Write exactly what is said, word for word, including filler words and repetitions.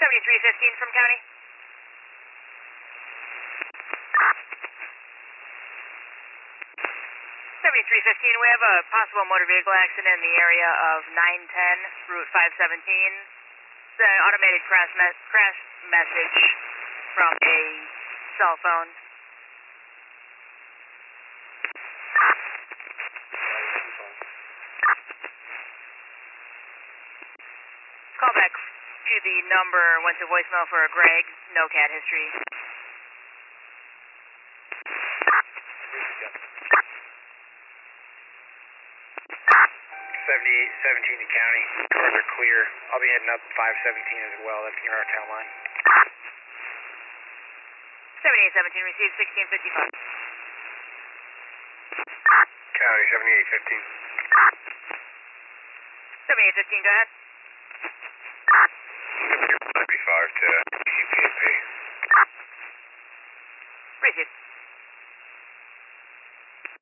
seventy-three fifteen from county. seventy-three fifteen, we have a possible motor vehicle accident in the area of nine ten, Route five seventeen. It's an automated crash, me crash message from a cell phone. Callback to the number went to voicemail for a Greg, no cat history. seventy-eight seventeen to county. Cars are clear. I'll be heading up five seventeen as well. That's near our town line. seventy-eight seventeen, received sixteen fifty-five. County seventy-eight fifteen. seventy-eight fifteen, go ahead. seventy-five to C P P. Received.